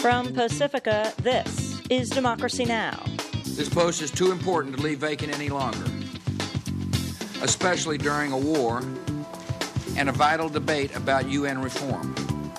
From Pacifica, this is Democracy Now! This post is too important to leave vacant any longer, especially during a war and a vital debate about UN reform.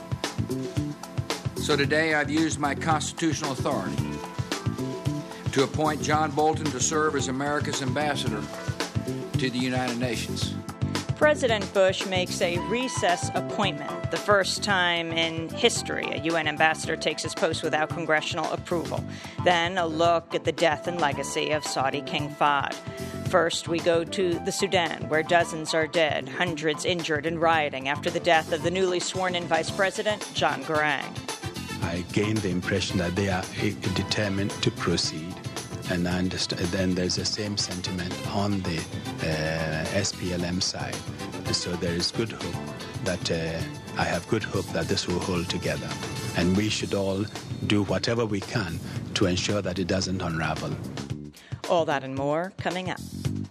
So today I've used my constitutional authority to appoint John Bolton to serve as America's ambassador to the United Nations. President Bush makes a recess appointment, the first time in history a UN ambassador takes his post without congressional approval. Then a look at the death and legacy of Saudi King Fahd. First, we go to the Sudan, where dozens are dead, hundreds injured and rioting after the death of the newly sworn-in Vice President, John Garang. I gained the impression that they are determined to proceed. And I understand, then there's the same sentiment on the SPLM side. So there is good hope that I have good hope that this will hold together. And we should all do whatever we can to ensure that it doesn't unravel. All that and more coming up.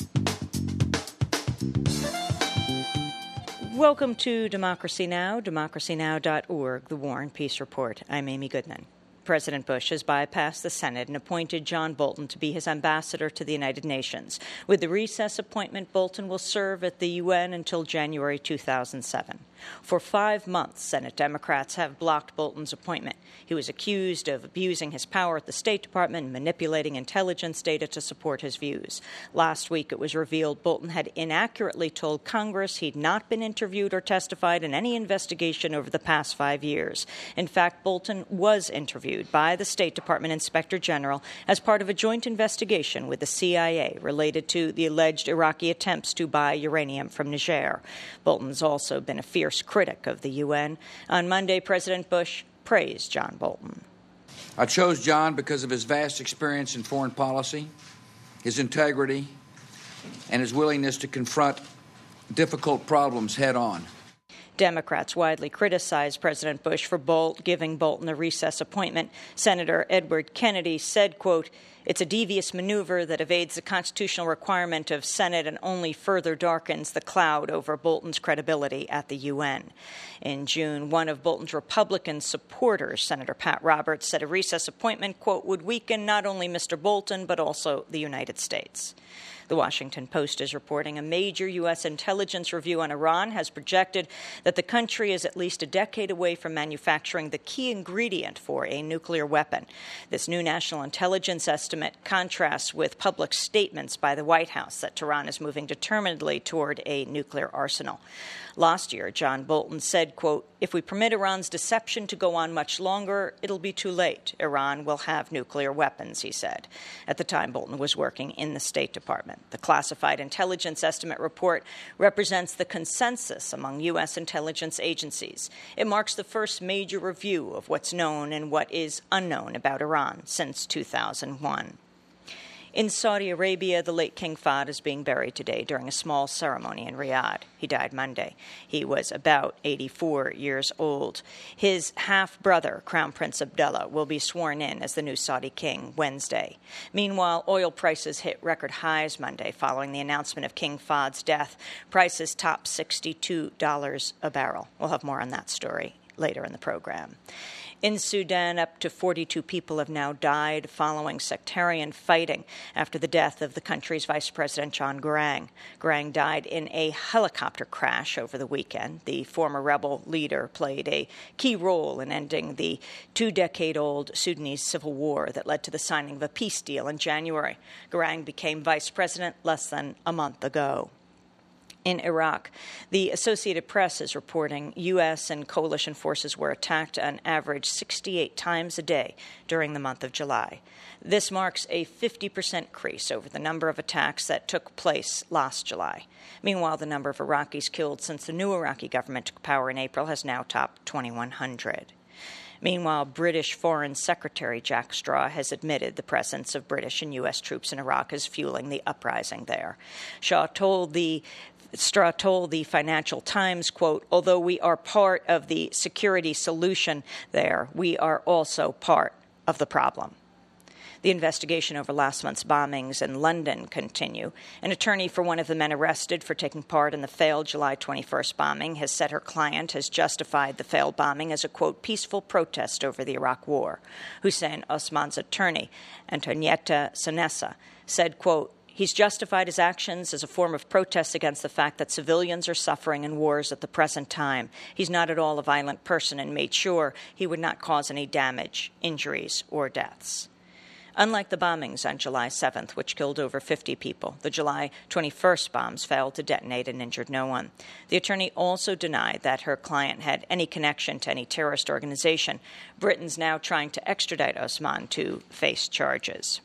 Welcome to Democracy Now!, democracynow.org, the War and Peace Report. I'm Amy Goodman. President Bush has bypassed the Senate and appointed John Bolton to be his ambassador to the United Nations. With the recess appointment, Bolton will serve at the UN until January 2007. For 5 months, Senate Democrats have blocked Bolton's appointment. He was accused of abusing his power at the State Department and manipulating intelligence data to support his views. Last week, it was revealed Bolton had inaccurately told Congress he'd not been interviewed or testified in any investigation over the past 5 years. In fact, Bolton was interviewed by the State Department Inspector General as part of a joint investigation with the CIA related to the alleged Iraqi attempts to buy uranium from Niger. Bolton's also been a fierce critic of the UN. On Monday, President Bush praised John Bolton. I chose John because of his vast experience in foreign policy, his integrity, and his willingness to confront difficult problems head on. Democrats widely criticized President Bush for giving Bolton a recess appointment. Senator Edward Kennedy said, quote, "It's a devious maneuver that evades the constitutional requirement of Senate and only further darkens the cloud over Bolton's credibility at the UN." In June, one of Bolton's Republican supporters, Senator Pat Roberts, said a recess appointment, quote, would weaken not only Mr. Bolton but also the United States. The Washington Post is reporting a major U.S. intelligence review on Iran has projected that the country is at least a decade away from manufacturing the key ingredient for a nuclear weapon. This new national intelligence estimate contrasts with public statements by the White House that Tehran is moving determinedly toward a nuclear arsenal. Last year, John Bolton said, quote, "If we permit Iran's deception to go on much longer, it'll be too late. Iran will have nuclear weapons," he said. At the time, Bolton was working in the State Department. The classified intelligence estimate report represents the consensus among U.S. intelligence agencies. It marks the first major review of what's known and what is unknown about Iran since 2001. In Saudi Arabia, the late King Fahd is being buried today during a small ceremony in Riyadh. He died Monday. He was about 84 years old. His half-brother, Crown Prince Abdullah, will be sworn in as the new Saudi king Wednesday. Meanwhile, oil prices hit record highs Monday following the announcement of King Fahd's death. Prices topped $62 a barrel. We'll have more on that story later in the program. In Sudan, up to 42 people have now died following sectarian fighting after the death of the country's Vice President John Garang. Garang died in a helicopter crash over the weekend. The former rebel leader played a key role in ending the 2-decade-old Sudanese civil war that led to the signing of a peace deal in January. Garang became vice president less than a month ago. In Iraq, the Associated Press is reporting U.S. and coalition forces were attacked on average 68 times a day during the month of July. This marks a 50% increase over the number of attacks that took place last July. Meanwhile, the number of Iraqis killed since the new Iraqi government took power in April has now topped 2,100. Meanwhile, British Foreign Secretary Jack Straw has admitted the presence of British and U.S. troops in Iraq is fueling the uprising there. Straw told the Financial Times, quote, "Although we are part of the security solution there, we are also part of the problem." The investigation over last month's bombings in London continue. An attorney for one of the men arrested for taking part in the failed July 21st bombing has said her client has justified the failed bombing as a, quote, peaceful protest over the Iraq War. Hussein Osman's attorney, Antonietta Sonessa, said, quote, he's justified his actions as a form of protest against the fact that civilians are suffering in wars at the present time. He's not at all a violent person and made sure he would not cause any damage, injuries, or deaths. Unlike the bombings on July 7th, which killed over 50 people, the July 21st bombs failed to detonate and injured no one. The attorney also denied that her client had any connection to any terrorist organization. Britain's now trying to extradite Osman to face charges.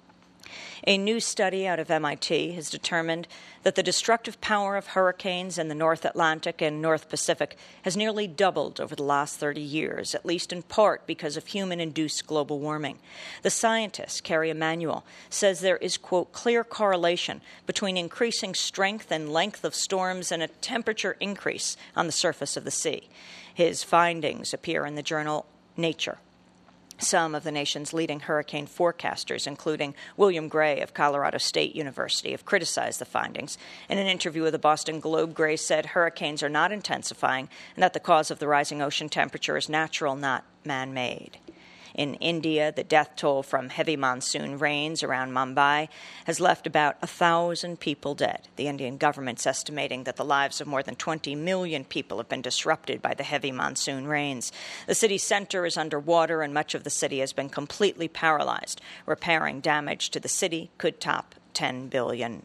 A new study out of MIT has determined that the destructive power of hurricanes in the North Atlantic and North Pacific has nearly doubled over the last 30 years, at least in part because of human-induced global warming. The scientist, Kerry Emanuel, says there is, quote, clear correlation between increasing strength and length of storms and a temperature increase on the surface of the sea. His findings appear in the journal Nature. Some of the nation's leading hurricane forecasters, including William Gray of Colorado State University, have criticized the findings. In an interview with the Boston Globe, Gray said hurricanes are not intensifying and that the cause of the rising ocean temperature is natural, not man-made. In India, the death toll from heavy monsoon rains around Mumbai has left about 1,000 people dead. The Indian government's estimating that the lives of more than 20 million people have been disrupted by the heavy monsoon rains. The city center is underwater, and much of the city has been completely paralyzed. Repairing damage to the city could top $10 billion.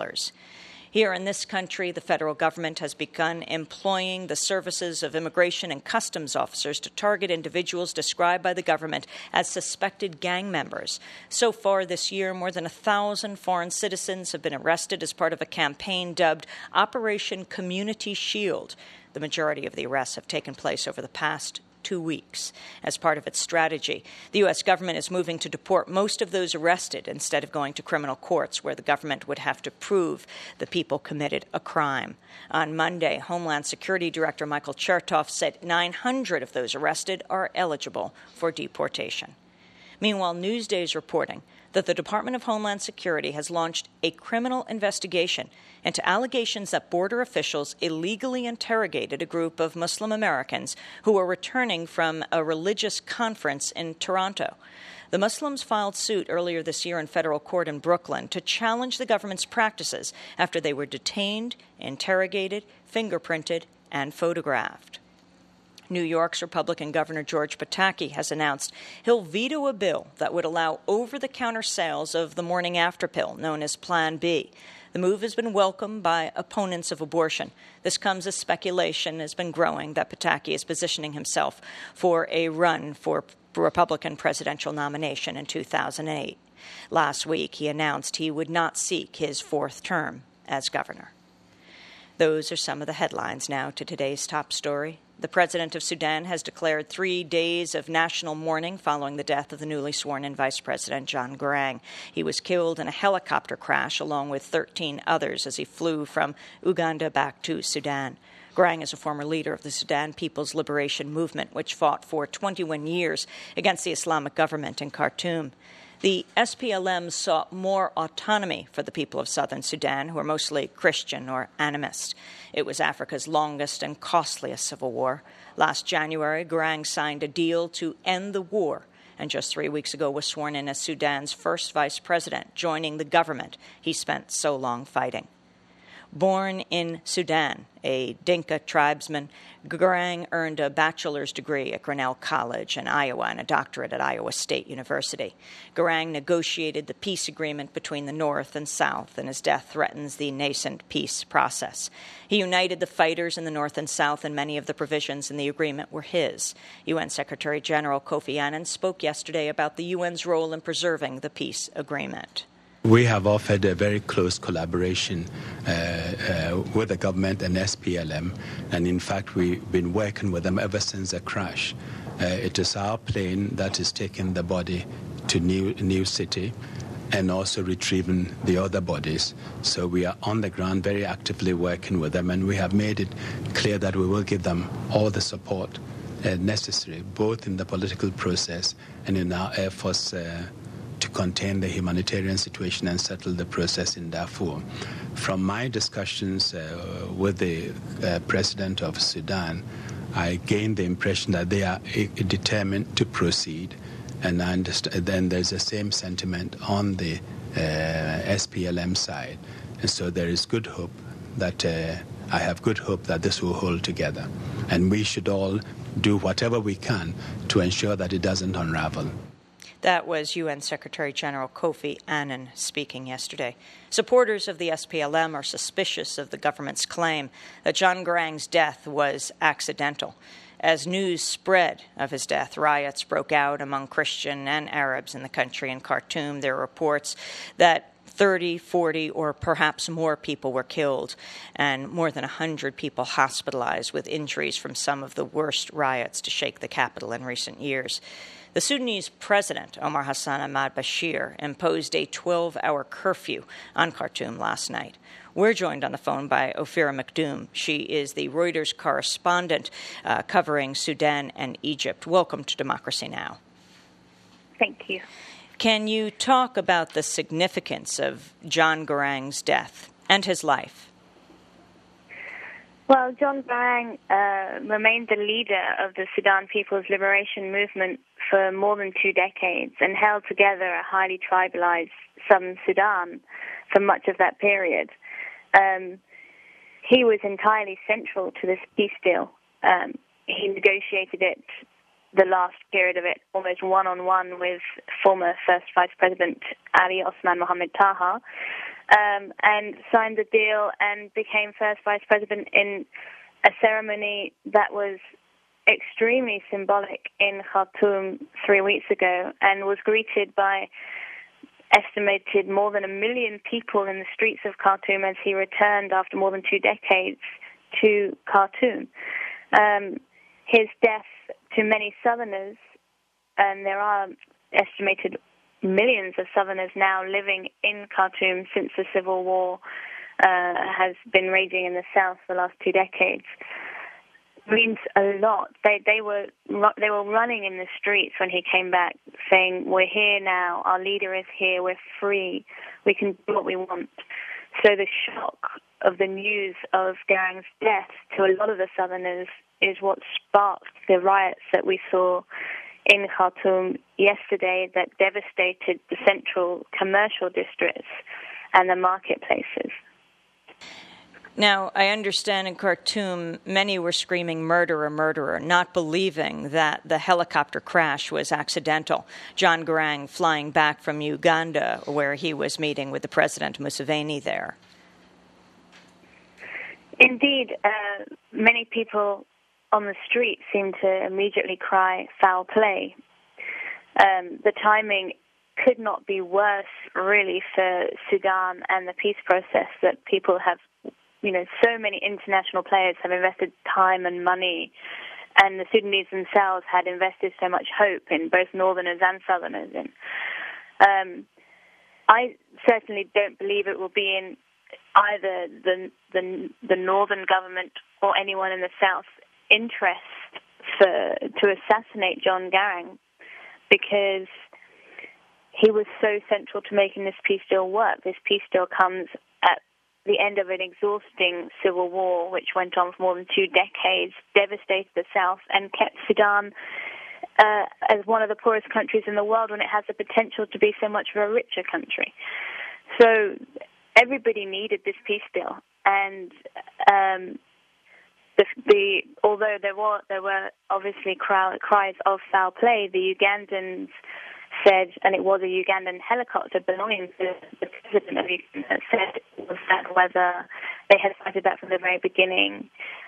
Here in this country, the federal government has begun employing the services of immigration and customs officers to target individuals described by the government as suspected gang members. So far this year, more than 1,000 foreign citizens have been arrested as part of a campaign dubbed Operation Community Shield. The majority of the arrests have taken place over the past 2 weeks. As part of its strategy, the U.S. government is moving to deport most of those arrested instead of going to criminal courts where the government would have to prove the people committed a crime. On Monday, Homeland Security Director Michael Chertoff said 900 of those arrested are eligible for deportation. Meanwhile, Newsday is reporting that the Department of Homeland Security has launched a criminal investigation into allegations that border officials illegally interrogated a group of Muslim Americans who were returning from a religious conference in Toronto. The Muslims filed suit earlier this year in federal court in Brooklyn to challenge the government's practices after they were detained, interrogated, fingerprinted, and photographed. New York's Republican Governor George Pataki has announced he'll veto a bill that would allow over-the-counter sales of the morning after pill known as Plan B. The move has been welcomed by opponents of abortion. This comes as speculation has been growing that Pataki is positioning himself for a run for Republican presidential nomination in 2008. Last week, he announced he would not seek his fourth term as governor. Those are some of the headlines. Now to today's top story. The president of Sudan has declared 3 days of national mourning following the death of the newly sworn-in Vice President John Garang. He was killed in a helicopter crash along with 13 others as he flew from Uganda back to Sudan. Garang is a former leader of the Sudan People's Liberation Movement, which fought for 21 years against the Islamic government in Khartoum. The SPLM sought more autonomy for the people of southern Sudan, who are mostly Christian or animist. It was Africa's longest and costliest civil war. Last January, Garang signed a deal to end the war, and just 3 weeks ago was sworn in as Sudan's first vice president, joining the government he spent so long fighting. Born in Sudan, a Dinka tribesman, Garang earned a bachelor's degree at Grinnell College in Iowa and a doctorate at Iowa State University. Garang negotiated the peace agreement between the North and South, and his death threatens the nascent peace process. He united the fighters in the North and South, and many of the provisions in the agreement were his. UN Secretary General Kofi Annan spoke yesterday about the UN's role in preserving the peace agreement. We have offered a very close collaboration with the government and SPLM, and in fact we've been working with them ever since the crash. It is our plane that is taking the body to New City and also retrieving the other bodies. So we are on the ground very actively working with them, and we have made it clear that we will give them all the support necessary, both in the political process and in our efforts to contain the humanitarian situation and settle the process in Darfur. From my discussions with the president of Sudan, I gained the impression that they are determined to proceed, and then there's the same sentiment on the SPLM side. And so there is good hope that I have good hope that this will hold together, and we should all do whatever we can to ensure that it doesn't unravel. That was UN Secretary General Kofi Annan speaking yesterday. Supporters of the SPLM are suspicious of the government's claim that John Garang's death was accidental. As news spread of his death, riots broke out among Christian and Arabs in the country. In Khartoum, there are reports that 30, 40, or perhaps more people were killed, and more than 100 people hospitalized with injuries from some of the worst riots to shake the capital in recent years. The Sudanese president, Omar Hassan Ahmad Bashir, imposed a 12-hour curfew on Khartoum last night. We're joined on the phone by Ophira Makdoum. She is the Reuters correspondent covering Sudan and Egypt. Welcome to Democracy Now! Thank you. Can you talk about the significance of John Garang's death and his life? Well, John Garang remained the leader of the Sudan People's Liberation Movement for more than 2 decades and held together a highly tribalized southern Sudan for much of that period. He was entirely central to this peace deal. He negotiated it, the last period of it, almost one-on-one with former First Vice President Ali Osman Mohamed Taha, and signed the deal and became First Vice President in a ceremony that was extremely symbolic in Khartoum 3 weeks ago, and was greeted by estimated more than 1 million people in the streets of Khartoum as he returned after more than 2 decades to Khartoum. His death to many Southerners, and there are estimated millions of Southerners now living in Khartoum since the civil war has been raging in the south for the last 2 decades, means a lot. They were running in the streets when he came back, saying, "We're here now. Our leader is here. We're free. We can do what we want." So the shock of the news of Garang's death to a lot of the Southerners is what sparked the riots that we saw in Khartoum yesterday that devastated the central commercial districts and the marketplaces. Now, I understand in Khartoum, many were screaming murderer, murderer, not believing that the helicopter crash was accidental. John Garang flying back from Uganda, where he was meeting with the President Museveni there. Indeed, many people on the street seemed to immediately cry foul play. The timing could not be worse, really, for Sudan and the peace process that people have. So many international players have invested time and money, and the Sudanese themselves had invested so much hope in both Northerners and Southerners. I certainly don't believe it will be in either the Northern government or anyone in the South interest to assassinate John Garang, because he was so central to making this peace deal work. This peace deal comes at the end of an exhausting civil war, which went on for more than 2 decades, devastated the South, and kept Sudan as one of the poorest countries in the world when it has the potential to be so much of a richer country. So everybody needed this peace deal, and although there were obviously cries of foul play, the Ugandans said, and it was a Ugandan helicopter belonging to the president of Uganda, said it was bad weather. They had cited that from the very beginning.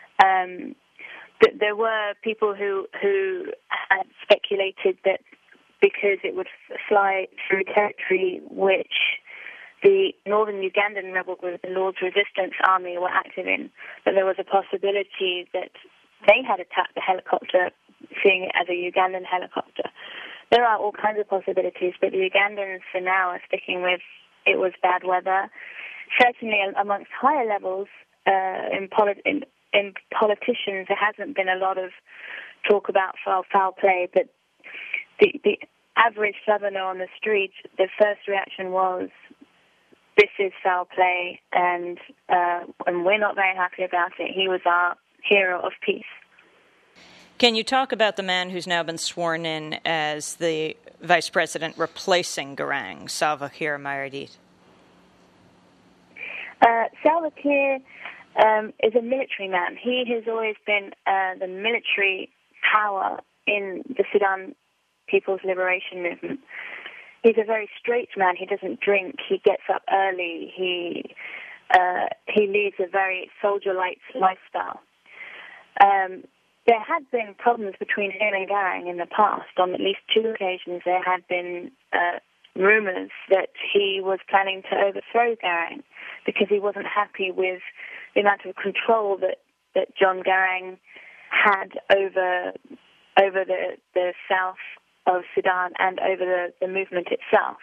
There were people who had speculated that because it would fly through territory which the northern Ugandan rebel group, the Lord's Resistance Army, were active in, that there was a possibility that they had attacked the helicopter, seeing it as a Ugandan helicopter. There are all kinds of possibilities, but the Ugandans for now are sticking with it was bad weather. Certainly amongst higher levels in politicians, there hasn't been a lot of talk about foul play, but the average Southerner on the street, the first reaction was, this is foul play, and we're not very happy about it. He was our hero of peace. Can you talk about the man who's now been sworn in as the vice president replacing Garang, Salva Kiir Mayardit? Salva Kiir is a military man. He has always been the military power in the Sudan People's Liberation Movement. He's a very straight man. He doesn't drink. He gets up early. He leads a very soldier-like lifestyle. There had been problems between him and Garang in the past. On at least 2 occasions, there had been rumors that he was planning to overthrow Garang because he wasn't happy with the amount of control that John Garang had over the south of Sudan and over the movement itself.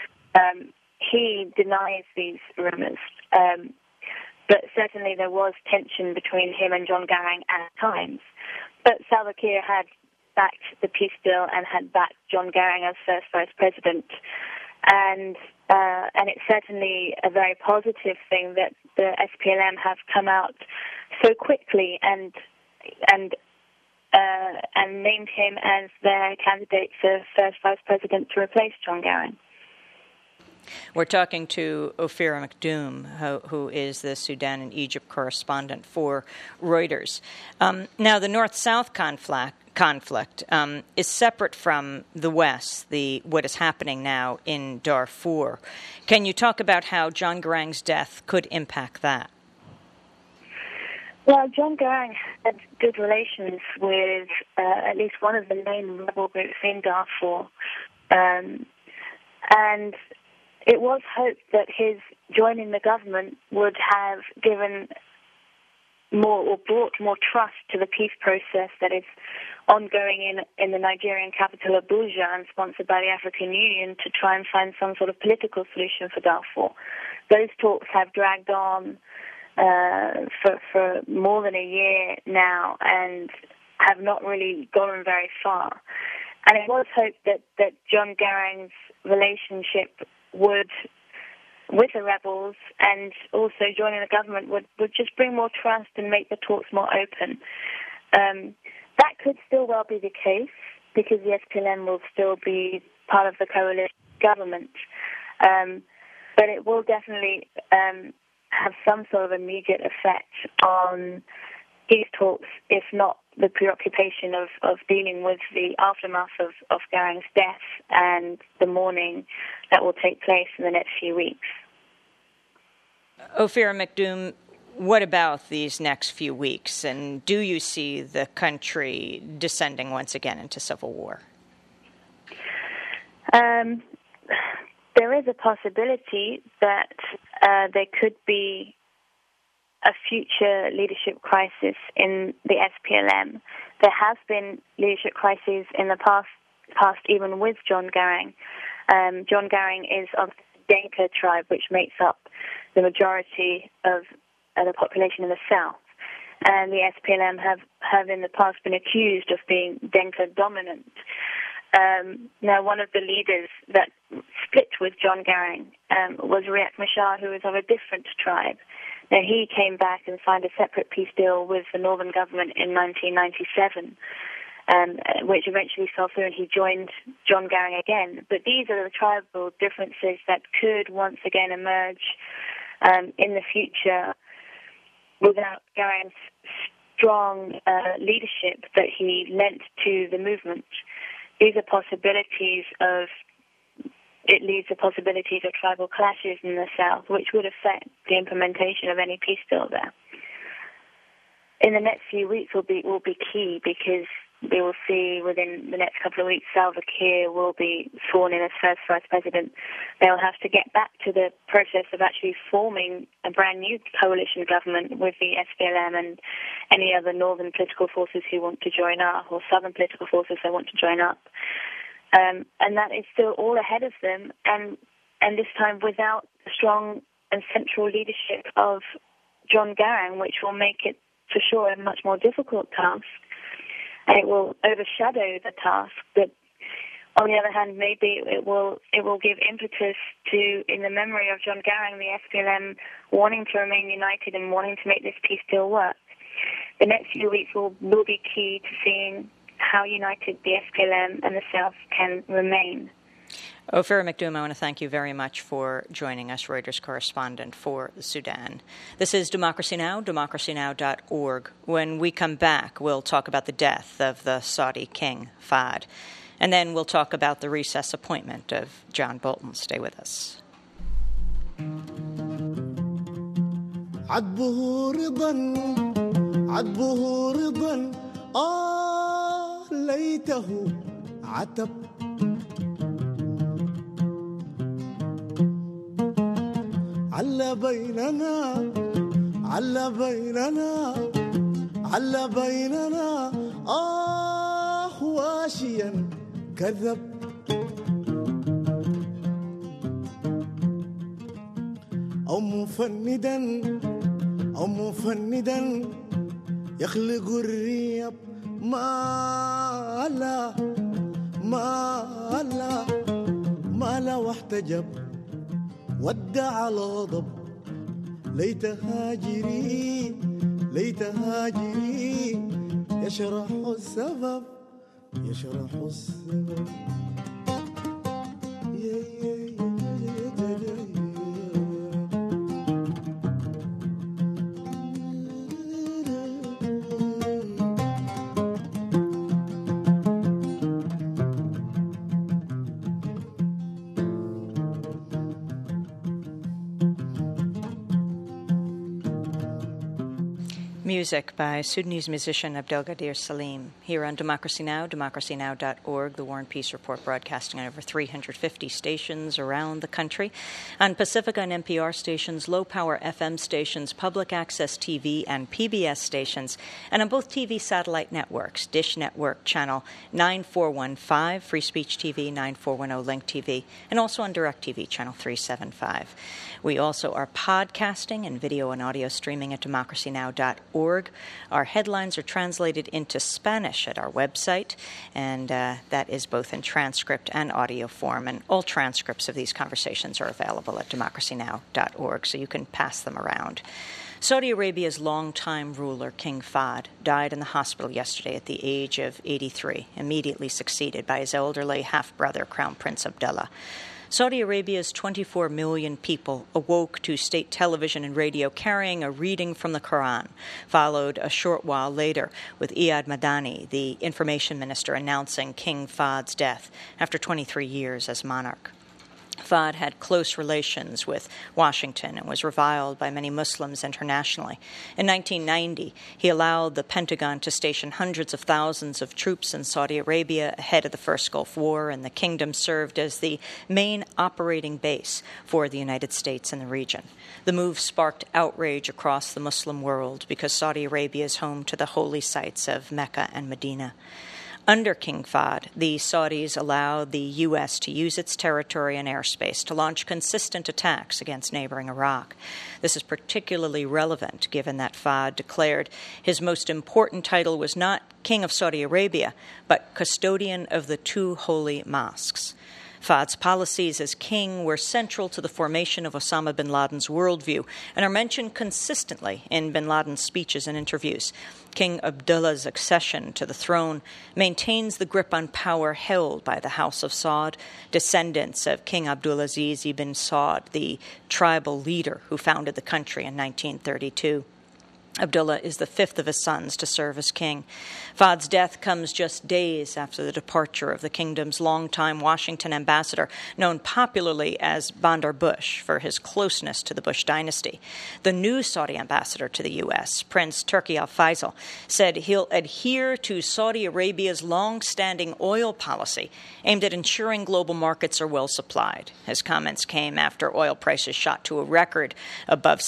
He denies these rumors, but certainly there was tension between him and John Garang at times. But Salva Kiir had backed the peace deal and had backed John Garang as first vice president, and it's certainly a very positive thing that the SPLM have come out so quickly and named him as their candidate for first vice president to replace John Garang. We're talking to Ophira Makdoum, who is the Sudan and Egypt correspondent for Reuters. Now, the North-South conflict is separate from the West, what is happening now in Darfur. Can you talk about how John Garang's death could impact that? Well, John Garang had good relations with at least one of the main rebel groups in Darfur, and it was hoped that his joining the government would have given more or brought more trust to the peace process that is ongoing in the Nigerian capital Abuja and sponsored by the African Union to try and find some sort of political solution for Darfur. Those talks have dragged on for more than a year now and have not really gone very far. And it was hoped that John Garang's relationship with the rebels and also joining the government would just bring more trust and make the talks more open. That could still well be the case because the SPLM will still be part of the coalition government. But it will definitely have some sort of immediate effect on these talks, if not the preoccupation of dealing with the aftermath of Garang's death and the mourning that will take place in the next few weeks. Ophira Makdoum, what about these next few weeks? And do you see the country descending once again into civil war? There is a possibility that there could be a future leadership crisis in the SPLM. There has been leadership crises in the past even with John Garang. John Garang is of the Denka tribe, which makes up the majority of the population in the south. And the SPLM have in the past been accused of being Denka dominant. Now, one of the leaders that split with John Garang was Riek Machar, who is of a different tribe. Now, he came back and signed a separate peace deal with the Northern government in 1997, which eventually fell through, and he joined John Garang again. But these are the tribal differences that could once again emerge in the future without Garang's strong leadership that he lent to the movement. These are possibilities of it leads to possibilities of tribal clashes in the south, which would affect the implementation of any peace deal there. In the next few weeks will be key because we will see within the next couple of weeks Salva Kiir will be sworn in as first vice president. They'll have to get back to the process of actually forming a brand new coalition government with the SPLM and any other northern political forces who want to join up, or southern political forces that want to join up. And that is still all ahead of them, and this time without the strong and central leadership of John Garang, which will make it for sure a much more difficult task. And it will overshadow the task that on the other hand, maybe it will give impetus to, in the memory of John Garang, the SPLM wanting to remain united and wanting to make this peace deal work. The next few weeks will be key to seeing how united the SPLM and the South can remain. Ophira McDoom, I want to thank you very much for joining us, Reuters correspondent for the Sudan. This is Democracy Now!, democracynow.org. When we come back, we'll talk about the death of the Saudi king, Fahd. And then we'll talk about the recess appointment of John Bolton. Stay with us. ليته عتب على بيننا واشيا كذب أو مفندا يخلق الريب ما لا واحتجب ودع الغضب ليت هاجري يشرح السبب Music by Sudanese musician Abdelgadir Salim. Here on Democracy Now!, democracynow.org, the War and Peace Report broadcasting on over 350 stations around the country. On Pacifica and NPR stations, low-power FM stations, public access TV and PBS stations, and on both TV satellite networks, Dish Network Channel 9415, Free Speech TV 9410, Link TV, and also on DirecTV Channel 375. We also are podcasting and video and audio streaming at democracynow.org. Our headlines are translated into Spanish at our website, and that is both in transcript and audio form. And all transcripts of these conversations are available at democracynow.org, so you can pass them around. Saudi Arabia's longtime ruler, King Fahd, died in the hospital yesterday at the age of 83, immediately succeeded by his elderly half-brother, Crown Prince Abdullah. Saudi Arabia's 24 million people awoke to state television and radio carrying a reading from the Quran, followed a short while later with Iyad Madani, the information minister, announcing King Fahd's death after 23 years as monarch. Fahd had close relations with Washington and was reviled by many Muslims internationally. In 1990, he allowed the Pentagon to station hundreds of thousands of troops in Saudi Arabia ahead of the First Gulf War, and the kingdom served as the main operating base for the United States in the region. The move sparked outrage across the Muslim world because Saudi Arabia is home to the holy sites of Mecca and Medina. Under King Fahd, the Saudis allowed the U.S. to use its territory and airspace to launch consistent attacks against neighboring Iraq. This is particularly relevant given that Fahd declared his most important title was not King of Saudi Arabia, but custodian of the two holy mosques. Fahd's policies as king were central to the formation of Osama bin Laden's worldview and are mentioned consistently in bin Laden's speeches and interviews. King Abdullah's accession to the throne maintains the grip on power held by the House of Saud, descendants of King Abdulaziz ibn Saud, the tribal leader who founded the country in 1932. Abdullah is the fifth of his sons to serve as king. Fahd's death comes just days after the departure of the kingdom's longtime Washington ambassador, known popularly as Bandar Bush for his closeness to the Bush dynasty. The new Saudi ambassador to the U.S., Prince Turki Al Faisal, said he'll adhere to Saudi Arabia's long-standing oil policy aimed at ensuring global markets are well supplied. His comments came after oil prices shot to a record above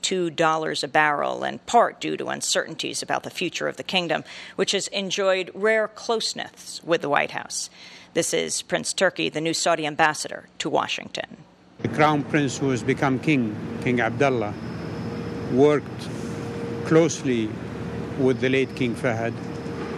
$62 a barrel, and part due to uncertainties about the future of the kingdom, which has enjoyed rare closeness with the White House. This is Prince Turki, the new Saudi ambassador to Washington. The crown prince who has become king, King Abdullah, worked closely with the late King Fahd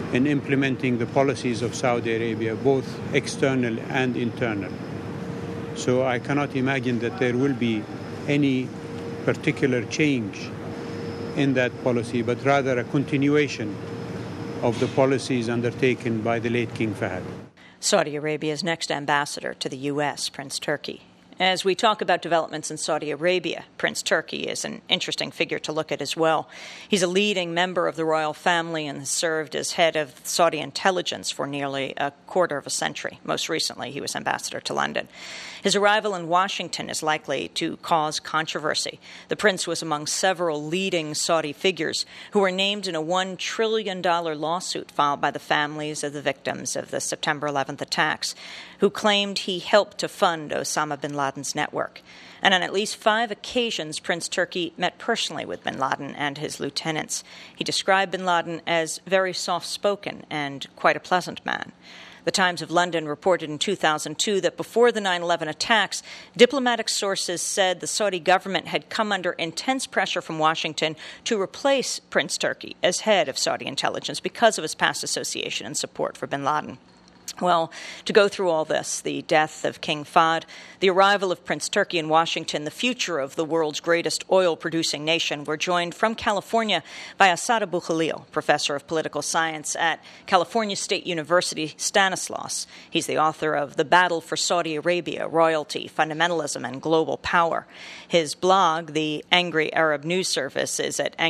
in implementing the policies of Saudi Arabia, both external and internal. So I cannot imagine that there will be any particular change in that policy, but rather a continuation of the policies undertaken by the late King Fahd. Saudi Arabia's next ambassador to the U.S., Prince Turki. As we talk about developments in Saudi Arabia, Prince Turki is an interesting figure to look at as well. He's a leading member of the royal family and has served as head of Saudi intelligence for nearly a quarter of a century. Most recently, he was ambassador to London. His arrival in Washington is likely to cause controversy. The prince was among several leading Saudi figures who were named in a $1 trillion lawsuit filed by the families of the victims of the September 11th attacks, who claimed he helped to fund Osama bin Laden's network. And on at least 5 occasions, Prince Turki met personally with bin Laden and his lieutenants. He described bin Laden as very soft-spoken and quite a pleasant man. The Times of London reported in 2002 that before the 9/11 attacks, diplomatic sources said the Saudi government had come under intense pressure from Washington to replace Prince Turki as head of Saudi intelligence because of his past association and support for bin Laden. Well, to go through all this, the death of King Fahd, the arrival of Prince Turki in Washington, the future of the world's greatest oil-producing nation, we're joined from California by Asad Abu Khalil, professor of political science at California State University, Stanislaus. He's the author of The Battle for Saudi Arabia, Royalty, Fundamentalism, and Global Power. His blog, the Angry Arab News Service, is at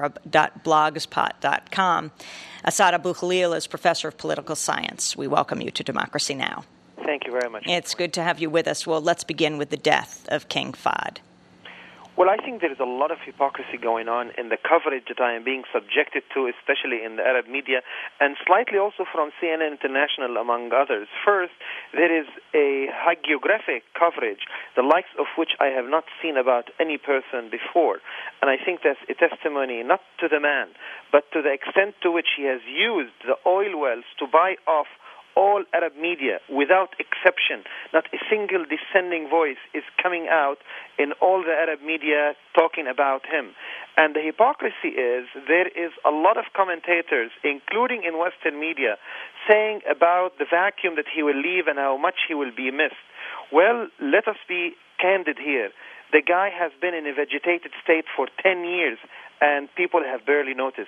angryarab.blogspot.com. Asad Abu Khalil is professor of political science. We welcome you to Democracy Now! Thank you very much. It's good to have you with us. Well, let's begin with the death of King Fahd. Well, I think there is a lot of hypocrisy going on in the coverage that I am being subjected to, especially in the Arab media, and slightly also from CNN International, among others. First, there is a hagiographic coverage, the likes of which I have not seen about any person before. And I think that's a testimony not to the man, but to the extent to which he has used the oil wells to buy off all Arab media without exception. Not a single dissenting voice is coming out in all the Arab media talking about him. And the hypocrisy is there is a lot of commentators, including in Western media, saying about the vacuum that he will leave and how much he will be missed. Well, let us be candid here. The guy has been in a vegetated state for 10 years, and people have barely noticed.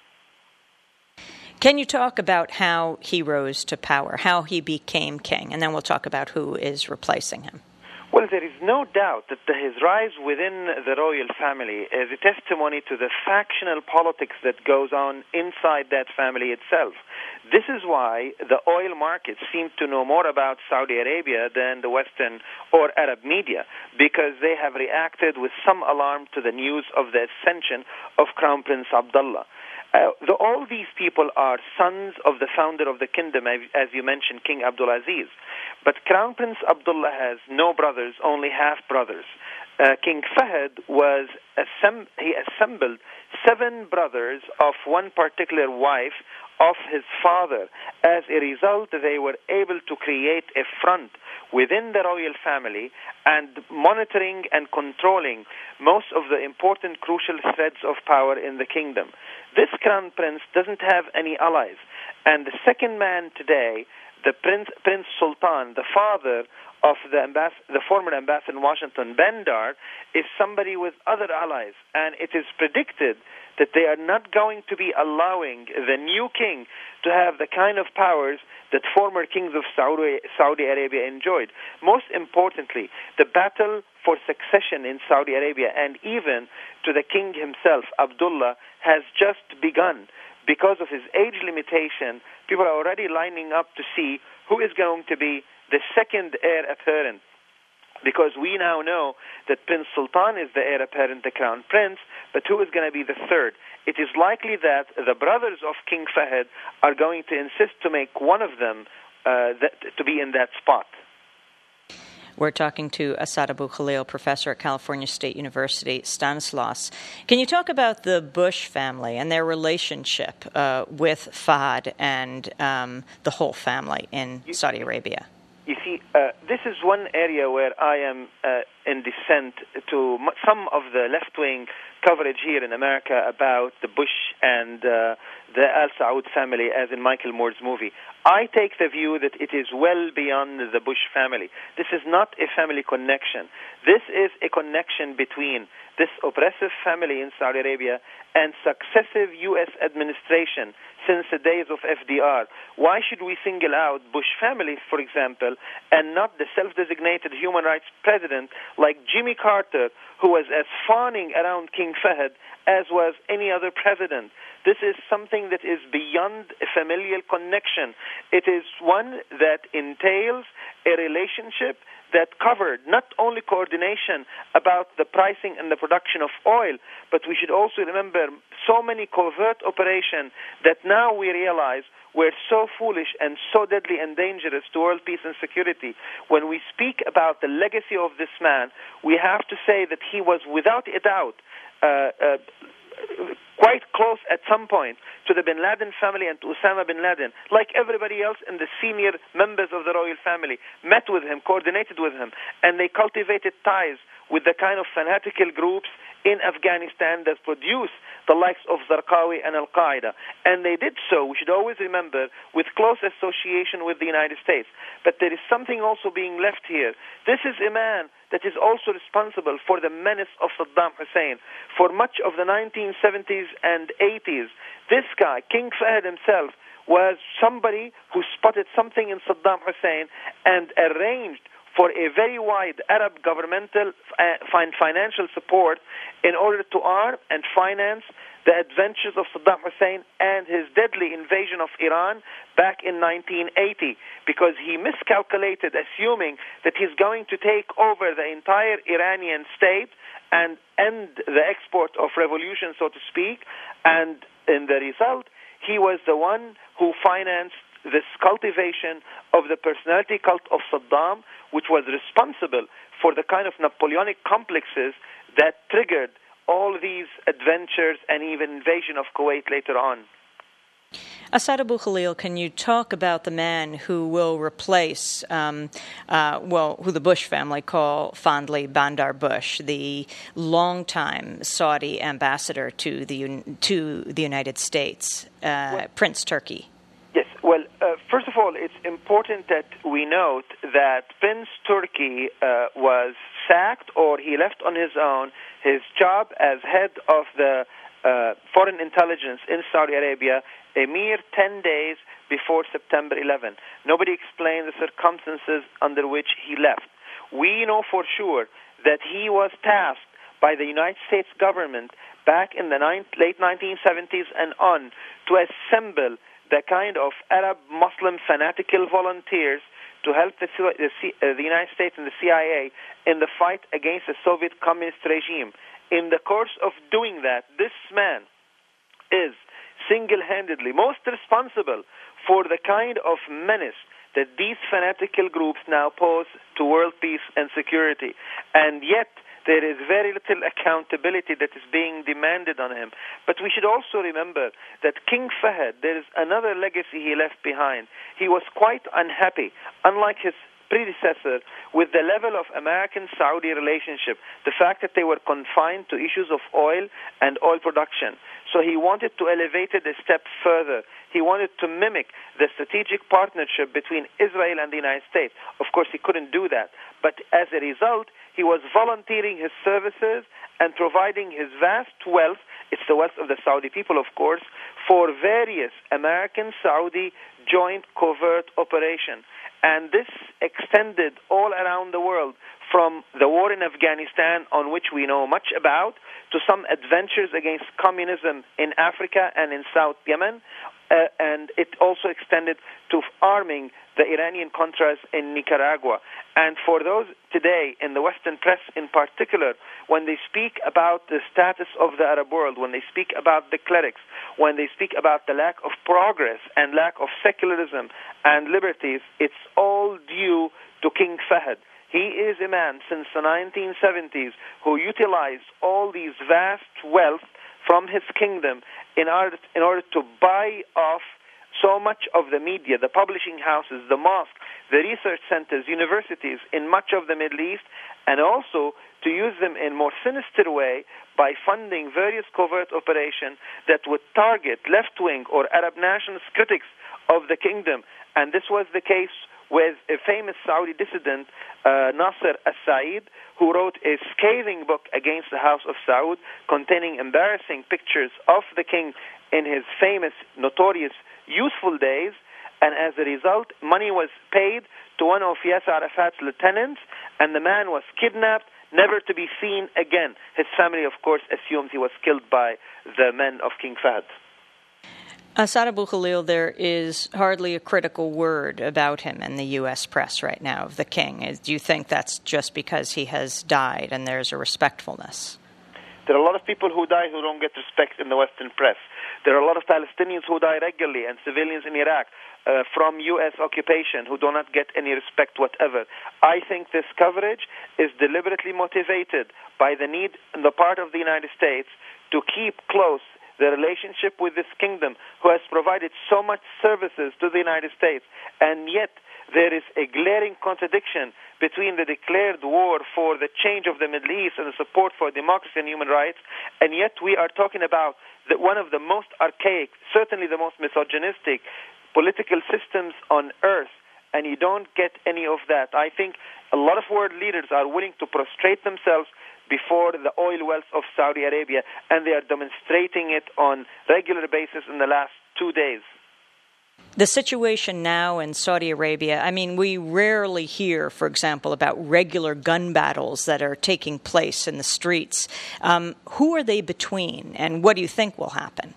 Can you talk about how he rose to power, how he became king, and then we'll talk about who is replacing him? Well, there is no doubt that his rise within the royal family is a testimony to the factional politics that goes on inside that family itself. This is why the oil markets seem to know more about Saudi Arabia than the Western or Arab media, because they have reacted with some alarm to the news of the ascension of Crown Prince Abdullah. All these people are sons of the founder of the kingdom, as you mentioned, King Abdulaziz. But Crown Prince Abdullah has no brothers, only half-brothers. King Fahd he assembled 7 brothers of one particular wife of his father. As a result, they were able to create a front within the royal family and monitoring and controlling most of the important crucial threads of power in the kingdom. This crown prince doesn't have any allies. And the second man today, the Prince Sultan, the father of the former ambassador in Washington, Bandar, is somebody with other allies. And it is predicted that they are not going to be allowing the new king to have the kind of powers that former kings of Saudi Arabia enjoyed. Most importantly, the battle for succession in Saudi Arabia and even to the king himself, Abdullah, has just begun. Because of his age limitation, people are already lining up to see who is going to be the second heir apparent. Because we now know that Prince Sultan is the heir apparent, the crown prince, but who is going to be the third? It is likely that the brothers of King Fahd are going to insist to make one of them to be in that spot. We're talking to Asad Abu Khalil, professor at California State University, Stanislaus. Can you talk about the Bush family and their relationship with Fahd and the whole family in Saudi Arabia? You see, this is one area where I am in dissent to some of the left-wing coverage here in America about the Bush and the Al Saud family, as in Michael Moore's movie. I take the view that it is well beyond the Bush family. This is not a family connection. This is a connection between this oppressive family in Saudi Arabia and successive U.S. administration since the days of FDR. Why should we single out Bush families, for example, and not the self-designated human rights president like Jimmy Carter, who was as fawning around King Fahd as was any other president? This is something that is beyond a familial connection. It is one that entails a relationship that covered not only coordination about the pricing and the production of oil, but we should also remember so many covert operations that now we realize were so foolish and so deadly and dangerous to world peace and security. When we speak about the legacy of this man, we have to say that he was without a doubt quite close at some point to the Bin Laden family and to Osama bin Laden, like everybody else in the senior members of the royal family, met with him, coordinated with him, and they cultivated ties with the kind of fanatical groups in Afghanistan that produce the likes of Zarqawi and Al-Qaeda. And they did so, we should always remember, with close association with the United States. But there is something also being left here. This is a man that is also responsible for the menace of Saddam Hussein. For much of the 1970s and 80s, this guy, King Fahd himself, was somebody who spotted something in Saddam Hussein and arranged for a very wide Arab governmental financial support in order to arm and finance the adventures of Saddam Hussein and his deadly invasion of Iran back in 1980, because he miscalculated, assuming that he's going to take over the entire Iranian state and end the export of revolution, so to speak, and in the result, he was the one who financed this cultivation of the personality cult of Saddam, which was responsible for the kind of Napoleonic complexes that triggered all these adventures and even invasion of Kuwait later on. Asad Abu Khalil, can you talk about the man who will replace, who the Bush family call fondly Bandar Bush, the longtime Saudi ambassador to the United States, Prince Turki? Yes. Well, first of all, it's important that we note that Prince Turki was sacked, or he left on his own his job as head of the foreign intelligence in Saudi Arabia a mere 10 days before September 11. Nobody explained the circumstances under which he left. We know for sure that he was tasked by the United States government back in the late 1970s and on to assemble the kind of Arab Muslim fanatical volunteers to help the United States and the CIA in the fight against the Soviet communist regime. In the course of doing that, this man is single-handedly most responsible for the kind of menace that these fanatical groups now pose to world peace and security. And yet, there is very little accountability that is being demanded on him. But we should also remember that King Fahd, there is another legacy he left behind. He was quite unhappy, unlike his predecessor, with the level of American-Saudi relationship, the fact that they were confined to issues of oil and oil production. So he wanted to elevate it a step further. He wanted to mimic the strategic partnership between Israel and the United States. Of course, he couldn't do that. But as a result, he was volunteering his services and providing his vast wealth, it's the wealth of the Saudi people, of course, for various American-Saudi joint covert operations. And this extended all around the world, from the war in Afghanistan, on which we know much about, to some adventures against communism in Africa and in South Yemen, and it also extended to arming the Iranian Contras in Nicaragua. And for those today in the Western press in particular, when they speak about the status of the Arab world, when they speak about the clerics, when they speak about the lack of progress and lack of secularism and liberties, it's all due to King Fahd. He is a man since the 1970s who utilized all these vast wealth from his kingdom in order to buy off so much of the media, the publishing houses, the mosques, the research centers, universities in much of the Middle East, and also to use them in more sinister way by funding various covert operations that would target left-wing or Arab nationalist critics of the kingdom. And this was the case with a famous Saudi dissident, Nasser As-Said, who wrote a scathing book against the House of Saud containing embarrassing pictures of the king in his famous, notorious, youthful days. And as a result, money was paid to one of Yasser Arafat's lieutenants, and the man was kidnapped, never to be seen again. His family, of course, assumes he was killed by the men of King Fahd. Saad Abu Khalil, there is hardly a critical word about him in the U.S. press right now, of the king. Do you think that's just because he has died and there's a respectfulness? There are a lot of people who die who don't get respect in the Western press. There are a lot of Palestinians who die regularly and civilians in Iraq from U.S. occupation who do not get any respect whatever. I think this coverage is deliberately motivated by the need on the part of the United States to keep close the relationship with this kingdom who has provided so much services to the United States, and yet there is a glaring contradiction between the declared war for the change of the Middle East and the support for democracy and human rights, and yet we are talking about one of the most archaic, certainly the most misogynistic political systems on earth, and you don't get any of that. I think a lot of world leaders are willing to prostrate themselves before the oil wealth of Saudi Arabia, and they are demonstrating it on regular basis in the last 2 days. The situation now in Saudi Arabia, I mean, we rarely hear, for example, about regular gun battles that are taking place in the streets. Who are they between, and what do you think will happen?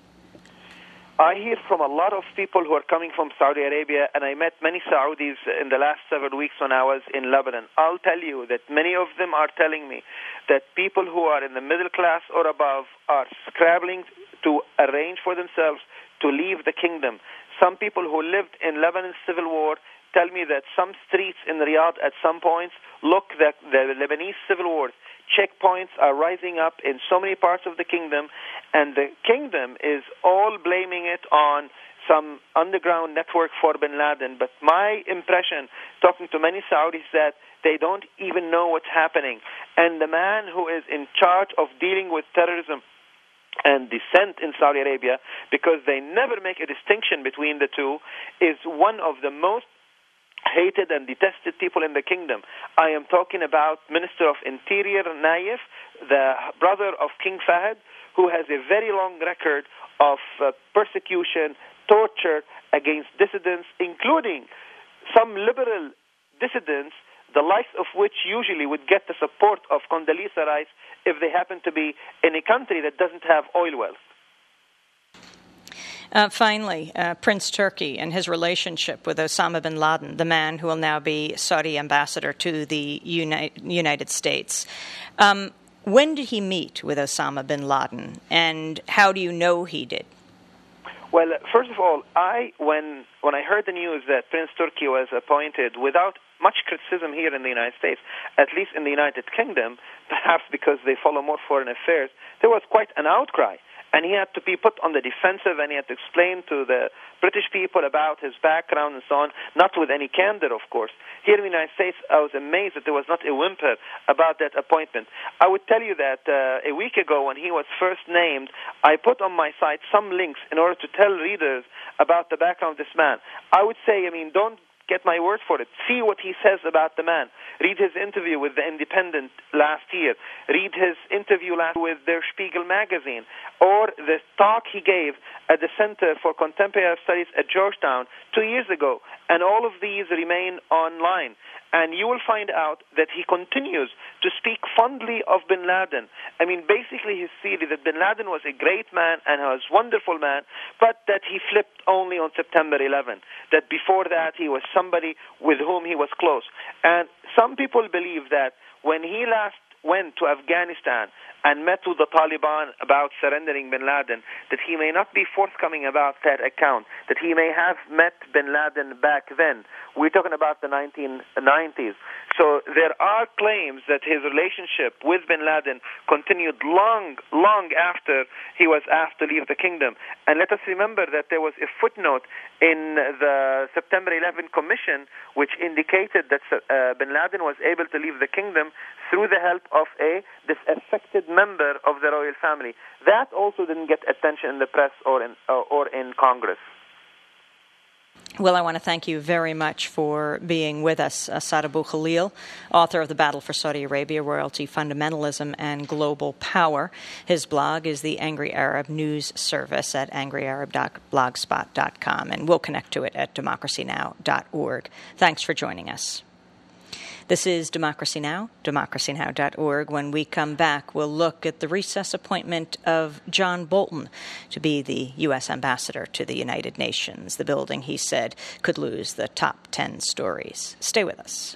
I hear from a lot of people who are coming from Saudi Arabia, and I met many Saudis in the last several weeks when I was in Lebanon. I'll tell you that many of them are telling me that people who are in the middle class or above are scrambling to arrange for themselves to leave the kingdom. Some people who lived in Lebanon's civil war tell me that some streets in Riyadh at some points look that the Lebanese civil war checkpoints are rising up in so many parts of the kingdom, and the kingdom is all blaming it on some underground network for bin Laden. But my impression, talking to many Saudis, that they don't even know what's happening. And the man who is in charge of dealing with terrorism and dissent in Saudi Arabia, because they never make a distinction between the two, is one of the most hated and detested people in the kingdom. I am talking about Minister of Interior Naif, the brother of King Fahd, who has a very long record of persecution, torture against dissidents, including some liberal dissidents, the likes of which usually would get the support of Condoleezza Rice if they happen to be in a country that doesn't have oil wealth. Finally, Prince Turki and his relationship with Osama bin Laden, the man who will now be Saudi ambassador to the United States. When did he meet with Osama bin Laden, and how do you know he did? Well, first of all, when I heard the news that Prince Turki was appointed without much criticism here in the United States, at least in the United Kingdom, perhaps because they follow more foreign affairs, there was quite an outcry. And he had to be put on the defensive, and he had to explain to the British people about his background and so on, not with any candor, of course. Here in the United States, I was amazed that there was not a whimper about that appointment. I would tell you that a week ago when he was first named, I put on my site some links in order to tell readers about the background of this man. I would say, don't get my word for it. See what he says about the man. Read his interview with The Independent last year. Read his interview with Der Spiegel magazine. Or the talk he gave at the Center for Contemporary Studies at Georgetown 2 years ago. And all of these remain online. And you will find out that he continues to speak fondly of bin Laden. Basically his theory that bin Laden was a great man and was a wonderful man, but that he flipped only on September 11. That before that he was somebody with whom he was close. And some people believe that when he last went to Afghanistan and met with the Taliban about surrendering bin Laden, that he may not be forthcoming about that account, that he may have met bin Laden back then. We're talking about the 1990s. So there are claims that his relationship with bin Laden continued long after he was asked to leave the kingdom. And let us remember that there was a footnote in the September 11 Commission which indicated that bin Laden was able to leave the kingdom through the help of a disaffected member of the royal family. That also didn't get attention in the press or in Congress. Well, I want to thank you very much for being with us, Saad Abu Khalil, author of The Battle for Saudi Arabia, Royalty, Fundamentalism, and Global Power. His blog is the Angry Arab News Service at angryarab.blogspot.com, and we'll connect to it at democracynow.org. Thanks for joining us. This is Democracy Now!, democracynow.org. When we come back, we'll look at the recess appointment of John Bolton to be the U.S. ambassador to the United Nations, the building he said could lose the top 10 stories. Stay with us.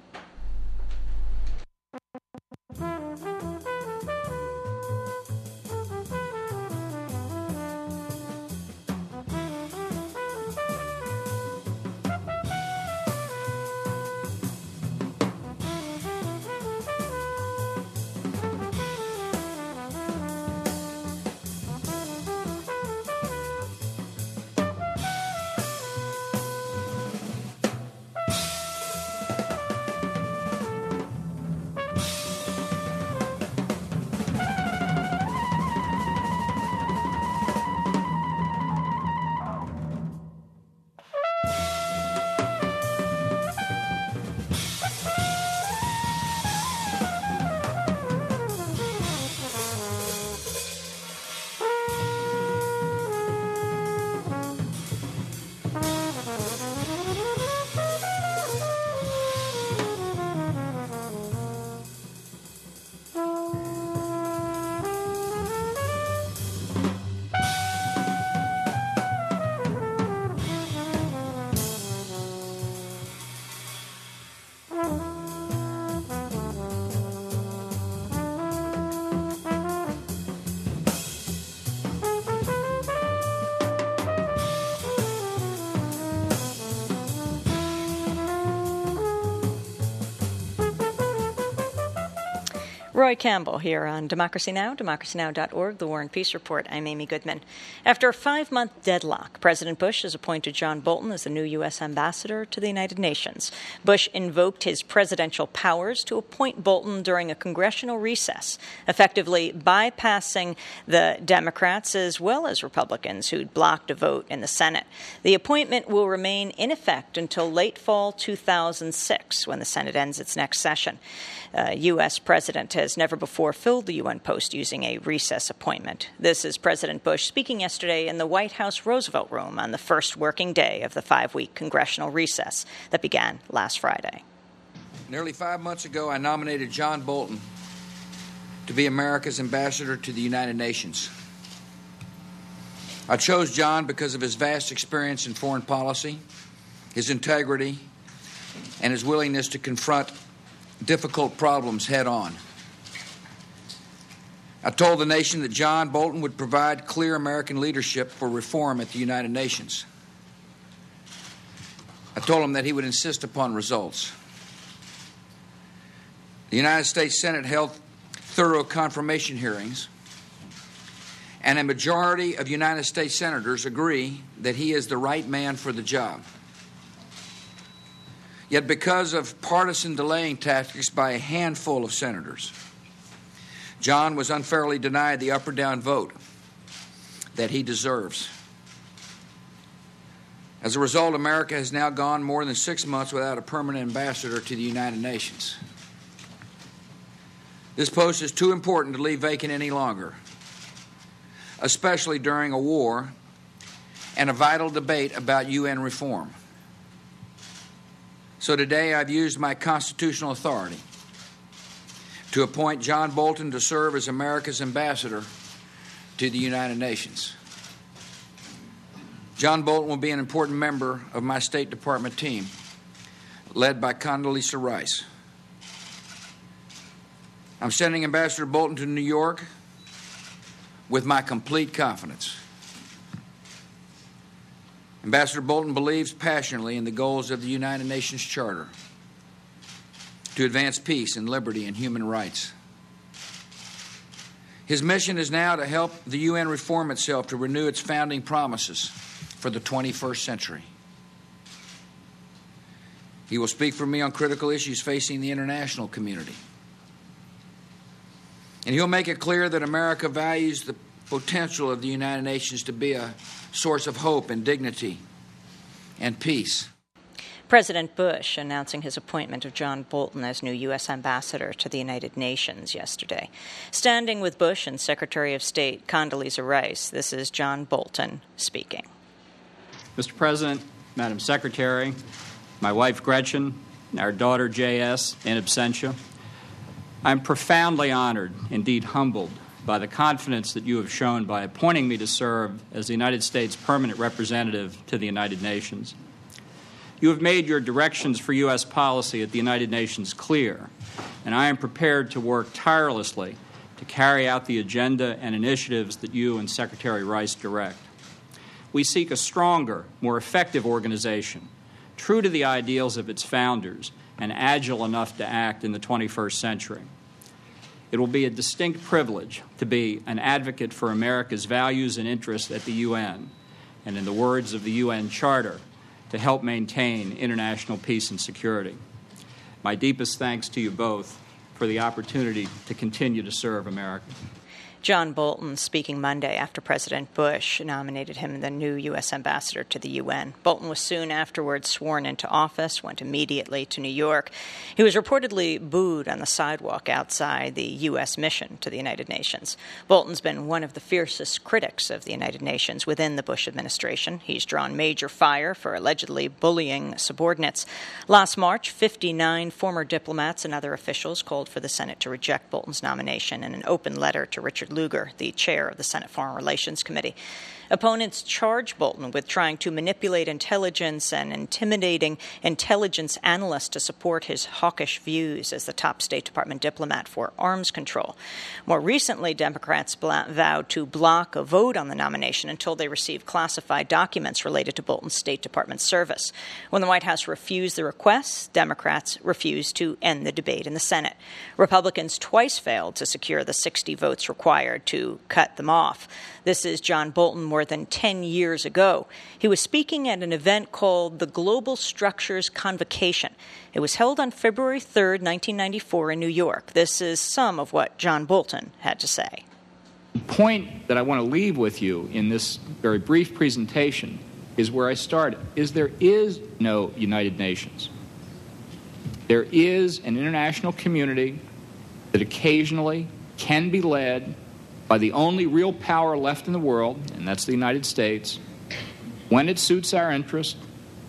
Roy Campbell here on Democracy Now!, democracynow.org, The War and Peace Report. I'm Amy Goodman. After a 5-month deadlock, President Bush has appointed John Bolton as the new U.S. ambassador to the United Nations. Bush invoked his presidential powers to appoint Bolton during a congressional recess, effectively bypassing the Democrats as well as Republicans who'd blocked a vote in the Senate. The appointment will remain in effect until late fall 2006, when the Senate ends its next session. U.S. President has never before filled the UN post using a recess appointment. This is President Bush speaking yesterday in the White House Roosevelt Room on the first working day of the 5-week congressional recess that began last Friday. Nearly 5 months ago, I nominated John Bolton to be America's ambassador to the United Nations. I chose John because of his vast experience in foreign policy, his integrity, and his willingness to confront difficult problems head on. I told the nation that John Bolton would provide clear American leadership for reform at the United Nations. I told him that he would insist upon results. The United States Senate held thorough confirmation hearings, and a majority of United States senators agree that he is the right man for the job. Yet because of partisan delaying tactics by a handful of senators, John was unfairly denied the up or down vote that he deserves. As a result, America has now gone more than 6 months without a permanent ambassador to the United Nations. This post is too important to leave vacant any longer, especially during a war and a vital debate about UN reform. So today I've used my constitutional authority to appoint John Bolton to serve as America's ambassador to the United Nations. John Bolton will be an important member of my State Department team, led by Condoleezza Rice. I'm sending Ambassador Bolton to New York with my complete confidence. Ambassador Bolton believes passionately in the goals of the United Nations Charter. to advance peace and liberty and human rights. His mission is now to help the UN reform itself to renew its founding promises for the 21st century. He will speak for me on critical issues facing the international community. And he'll make it clear that America values the potential of the United Nations to be a source of hope and dignity and peace. President Bush announcing his appointment of John Bolton as new U.S. Ambassador to the United Nations yesterday. Standing with Bush and Secretary of State Condoleezza Rice, this is John Bolton speaking. Mr. President, Madam Secretary, my wife Gretchen, our daughter J.S. in absentia, I'm profoundly honored, indeed humbled, by the confidence that you have shown by appointing me to serve as the United States Permanent Representative to the United Nations. You have made your directions for U.S. policy at the United Nations clear, and I am prepared to work tirelessly to carry out the agenda and initiatives that you and Secretary Rice direct. We seek a stronger, more effective organization, true to the ideals of its founders and agile enough to act in the 21st century. It will be a distinct privilege to be an advocate for America's values and interests at the UN, and in the words of the UN Charter, to help maintain international peace and security. My deepest thanks to you both for the opportunity to continue to serve America. John Bolton speaking Monday after President Bush nominated him the new U.S. ambassador to the UN. Bolton was soon afterwards sworn into office, went immediately to New York. He was reportedly booed on the sidewalk outside the U.S. mission to the United Nations. Bolton's been one of the fiercest critics of the United Nations within the Bush administration. He's drawn major fire for allegedly bullying subordinates. Last March, 59 former diplomats and other officials called for the Senate to reject Bolton's nomination in an open letter to Richard Lugar, the chair of the Senate Foreign Relations Committee. Opponents charge Bolton with trying to manipulate intelligence and intimidating intelligence analysts to support his hawkish views as the top State Department diplomat for arms control. More recently, Democrats vowed to block a vote on the nomination until they received classified documents related to Bolton's State Department service. When the White House refused the request, Democrats refused to end the debate in the Senate. Republicans twice failed to secure the 60 votes required to cut them off. This is John Bolton more than 10 years ago. He was speaking at an event called the Global Structures Convocation. It was held on February 3rd, 1994 in New York. This is some of what John Bolton had to say. The point that I want to leave with you in this very brief presentation is where I started, is there is no United Nations. There is an international community that occasionally can be led by the only real power left in the world, and that's the United States, when it suits our interest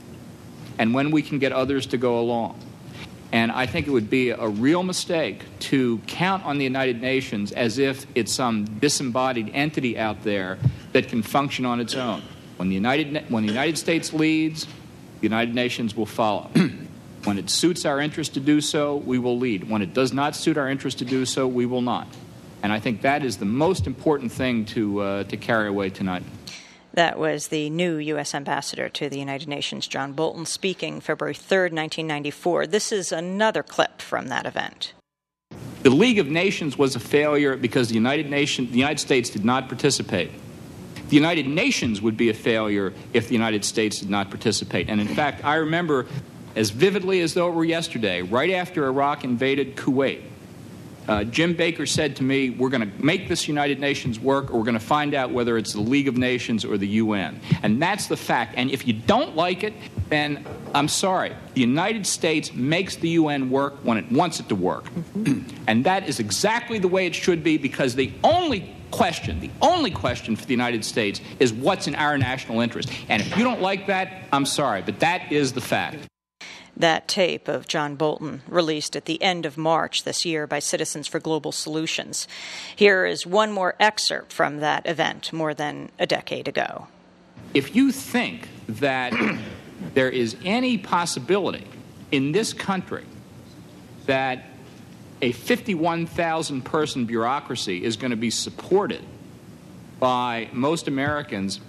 and when we can get others to go along. And I think it would be a real mistake to count on the United Nations as if it's some disembodied entity out there that can function on its own. When the United States leads, the United Nations will follow. When it suits our interest to do so, we will lead. When it does not suit our interest to do so, we will not. And I think that is the most important thing to carry away tonight. That was the new U.S. ambassador to the United Nations, John Bolton, speaking February 3rd, 1994. This is another clip from that event. The League of Nations was a failure because the United States did not participate. The United Nations would be a failure if the United States did not participate. And in fact, I remember as vividly as though it were yesterday, right after Iraq invaded Kuwait, Jim Baker said to me, we're going to make this United Nations work, or we're going to find out whether it's the League of Nations or the UN. And that's the fact. And if you don't like it, then I'm sorry. The United States makes the UN work when it wants it to work. And that is exactly the way it should be, because the only question for the United States is what's in our national interest. And if you don't like that, I'm sorry, but that is the fact. That tape of John Bolton, released at the end of March this year by Citizens for Global Solutions. Here is one more excerpt from that event more than a decade ago. If you think that there is any possibility in this country that a 51,000-person bureaucracy is going to be supported by most Americans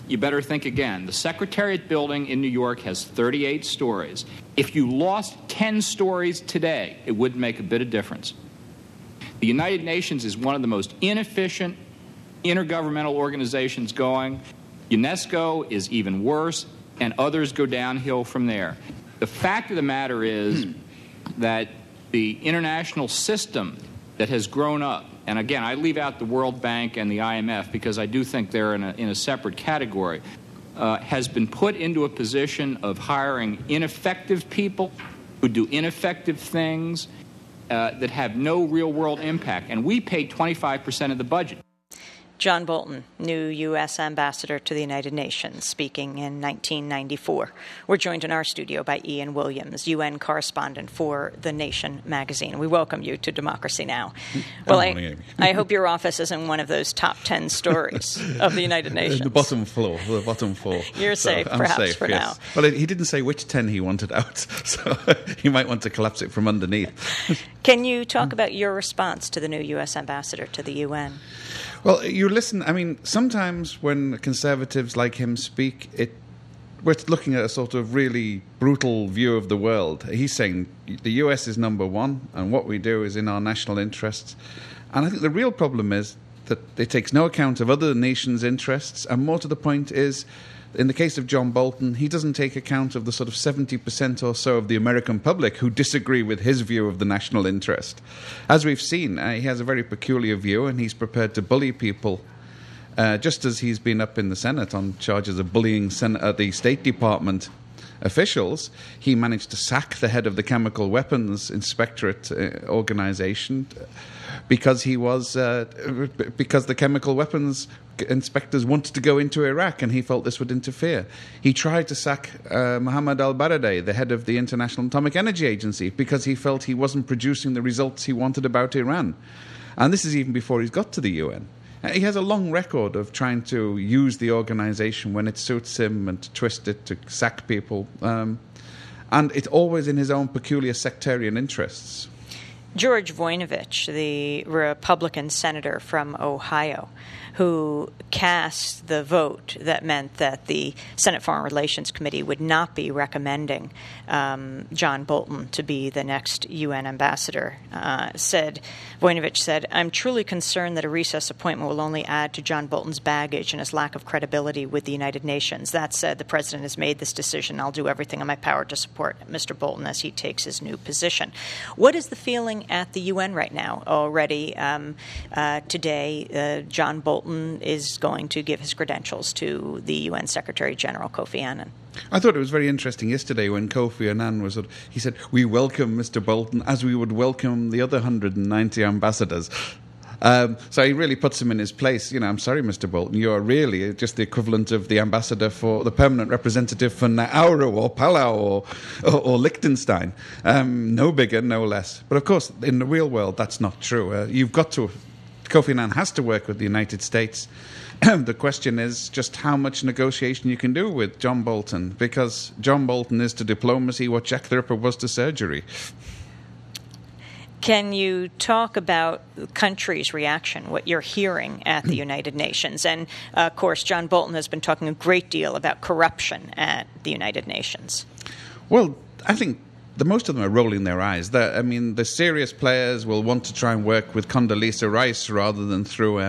you better think again. The Secretariat building in New York has 38 stories. If you lost 10 stories today, it wouldn't make a bit of difference. The United Nations is one of the most inefficient intergovernmental organizations going. UNESCO is even worse, and others go downhill from there. The fact of the matter is that the international system that has grown up, and again, I leave out the World Bank and the IMF because I do think they're in a separate category, has been put into a position of hiring ineffective people who do ineffective things that have no real-world impact. And we pay 25% of the budget. John Bolton, new U.S. ambassador to the United Nations, speaking in 1994. We're joined in our studio by Ian Williams, UN correspondent for The Nation magazine. We welcome you to Democracy Now! Well, I hope your office isn't one of those top 10 stories of the United Nations. The bottom floor. You're safe, perhaps, safe, for now. Well, he didn't say which 10 he wanted out, so he might want to collapse it from underneath. Can you talk about your response to the new U.S. ambassador to the UN? Well, you listen, I mean, sometimes when conservatives like him speak, we're looking at a sort of really brutal view of the world. He's saying the US is number one, and what we do is in our national interests. And I think the real problem is that it takes no account of other nations' interests, and more to the point is, in the case of John Bolton, he doesn't take account of the sort of 70% or so of the American public who disagree with his view of the national interest. As we've seen, he has a very peculiar view, and he's prepared to bully people, just as he's been up in the Senate on charges of bullying the State Department officials. He managed to sack the head of the Chemical Weapons Inspectorate organization because the chemical weapons inspectors wanted to go into Iraq, and he felt this would interfere. He tried to sack Mohammed al-Baradei, the head of the International Atomic Energy Agency, because he felt he wasn't producing the results he wanted about Iran. And this is even before he's got to the UN. He has a long record of trying to use the organization when it suits him and to twist it to sack people. And it's always in his own peculiar sectarian interests. George Voinovich, the Republican senator from Ohio, who cast the vote that meant that the Senate Foreign Relations Committee would not be recommending John Bolton to be the next UN ambassador, Voinovich said, "I'm truly concerned that a recess appointment will only add to John Bolton's baggage and his lack of credibility with the United Nations. That said, the President has made this decision. I'll do everything in my power to support Mr. Bolton as he takes his new position." What is the feeling at the UN right now? Already today, John Bolton is going to give his credentials to the UN Secretary General Kofi Annan. I thought it was very interesting yesterday when Kofi Annan he said, "We welcome Mr. Bolton as we would welcome the other 190 ambassadors." So he really puts him in his place. I'm sorry, Mr. Bolton, you are really just the equivalent of the ambassador for the permanent representative for Nauru or Palau or Liechtenstein. No bigger, no less. But of course, in the real world, that's not true. Kofi Annan has to work with the United States. The question is just how much negotiation you can do with John Bolton, because John Bolton is to diplomacy what Jack the Ripper was to surgery. Can you talk about the country's reaction, what you're hearing at the United Nations? And, of course, John Bolton has been talking a great deal about corruption at the United Nations. Well, I think most of them are rolling their eyes. The serious players will want to try and work with Condoleezza Rice rather than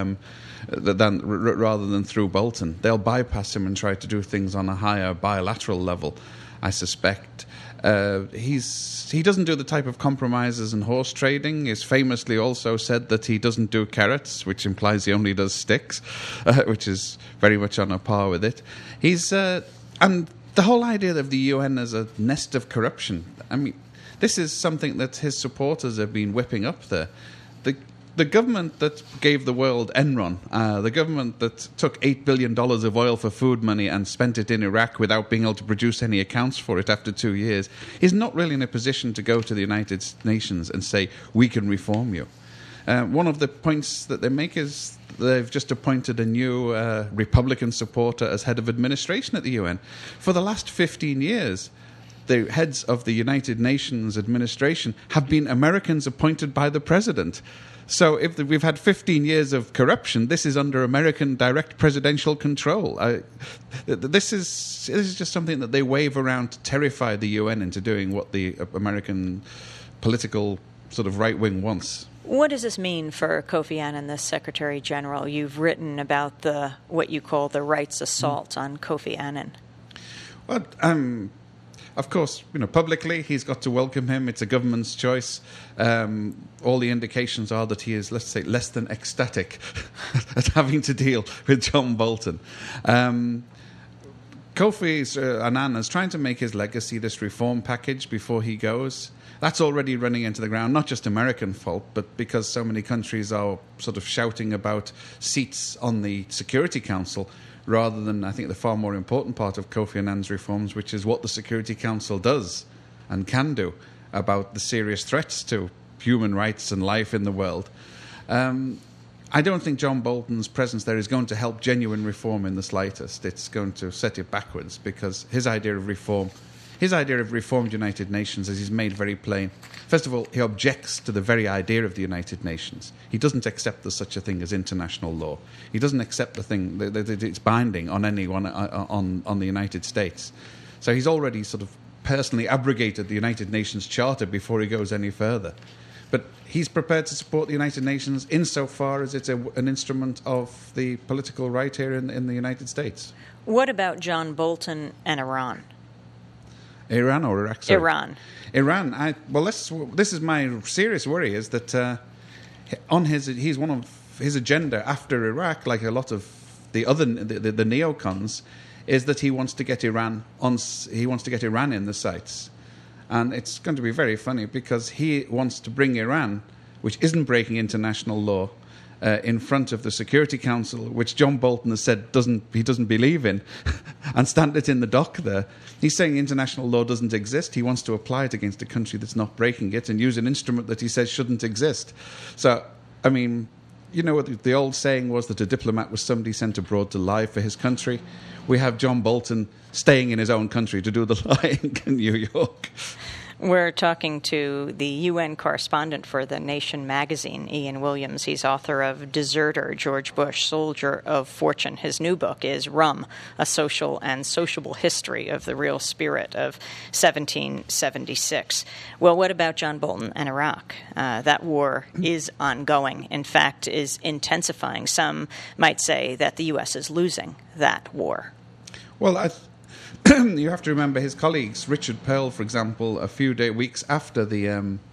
through Bolton. They'll bypass him and try to do things on a higher bilateral level, I suspect. He doesn't do the type of compromises and horse trading. He's famously also said that he doesn't do carrots, which implies he only does sticks, which is very much on a par with it. And the whole idea of the UN as a nest of corruption, this is something that his supporters have been whipping up there. The government that gave the world Enron, the government that took $8 billion of oil for food money and spent it in Iraq without being able to produce any accounts for it after 2 years, is not really in a position to go to the United Nations and say, we can reform you. One of the points that they make is they've just appointed a new Republican supporter as head of administration at the UN. For the last 15 years, the heads of the United Nations administration have been Americans appointed by the president. So if we've had 15 years of corruption, this is under American direct presidential control. This is just something that they wave around to terrify the UN into doing what the American political sort of right wing wants. What does this mean for Kofi Annan, the Secretary General? You've written about what you call the rights assault on Kofi Annan. Well, of course, publicly he's got to welcome him. It's a government's choice. All the indications are that he is, let's say, less than ecstatic at having to deal with John Bolton. Kofi Annan is trying to make his legacy this reform package before he goes. That's already running into the ground, not just American fault, but because so many countries are sort of shouting about seats on the Security Council rather than, I think, the far more important part of Kofi Annan's reforms, which is what the Security Council does and can do about the serious threats to human rights and life in the world. I don't think John Bolton's presence there is going to help genuine reform in the slightest. It's going to set it backwards because his idea of reformed United Nations, as he's made very plain, first of all, he objects to the very idea of the United Nations. He doesn't accept there's such a thing as international law. He doesn't accept the thing that it's binding on anyone on the United States. So he's already sort of personally abrogated the United Nations Charter before he goes any further. But he's prepared to support the United Nations insofar as it's an instrument of the political right here in the United States. What about John Bolton and Iran? Iran or Iraq? Sorry. Iran. This is my serious worry, is that he's one of his agenda after Iraq, like a lot of the other the neocons, is that he wants to get Iran in the sights. And it's going to be very funny because he wants to bring Iran, which isn't breaking international law, in front of the Security Council, which John Bolton has said he doesn't believe in, and stand it in the dock there. He's saying international law doesn't exist. He wants to apply it against a country that's not breaking it and use an instrument that he says shouldn't exist. So, I mean, what the old saying was that a diplomat was somebody sent abroad to lie for his country. We have John Bolton staying in his own country to do the lying in New York. We're talking to the UN correspondent for The Nation magazine, Ian Williams. He's author of Deserter, George Bush, Soldier of Fortune. His new book is Rum, A Social and Sociable History of the Real Spirit of 1776. Well, what about John Bolton and Iraq? That war is ongoing, in fact, is intensifying. Some might say that the U.S. is losing that war. Well, you have to remember his colleagues, Richard Pearl, for example, a few weeks after the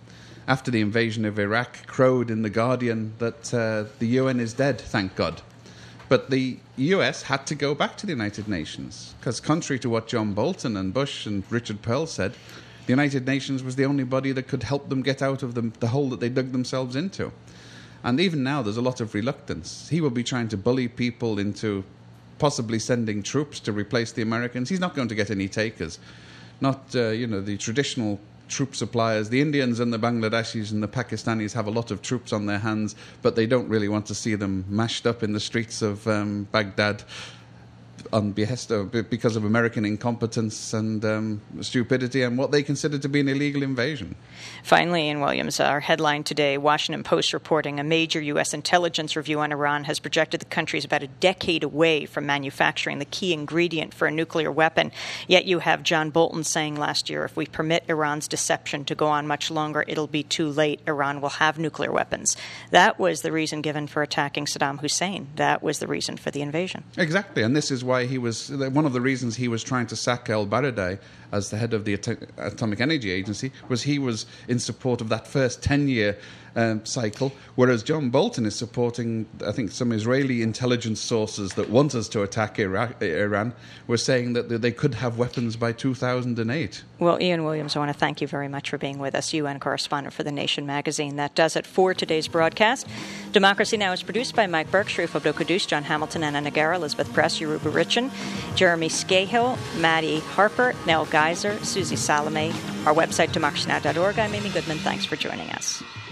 invasion of Iraq, crowed in The Guardian that the UN is dead, thank God. But the US had to go back to the United Nations, because contrary to what John Bolton and Bush and Richard Pearl said, the United Nations was the only body that could help them get out of the hole that they dug themselves into. And even now there's a lot of reluctance. He will be trying to bully people into possibly sending troops to replace the Americans. He's not going to get any takers. Not, the traditional troop suppliers. The Indians and the Bangladeshis and the Pakistanis have a lot of troops on their hands, but they don't really want to see them mashed up in the streets of Baghdad on behest because of American incompetence and stupidity and what they consider to be an illegal invasion. Finally, Ian Williams, our headline today, Washington Post reporting a major U.S. intelligence review on Iran has projected the country is about a decade away from manufacturing the key ingredient for a nuclear weapon. Yet you have John Bolton saying last year, if we permit Iran's deception to go on much longer, it'll be too late. Iran will have nuclear weapons. That was the reason given for attacking Saddam Hussein. That was the reason for the invasion. Exactly, and this is why he was one of the reasons he was trying to sack al-Baradei as the head of the Atomic Energy Agency, was he was in support of that first 10-year cycle, whereas John Bolton is supporting, I think, some Israeli intelligence sources that want us to attack Iran were saying that they could have weapons by 2008. Well, Ian Williams, I want to thank you very much for being with us, UN correspondent for The Nation magazine. That does it for today's broadcast. Democracy Now! Is produced by Mike Burke, Sharif Abdul-Qudus, John Hamilton, Anna Nagara, Elizabeth Press, Yoruba Richin, Jeremy Scahill, Maddie Harper, Nell Geiser, Susie Salome. Our website, democracynow.org. I'm Amy Goodman. Thanks for joining us.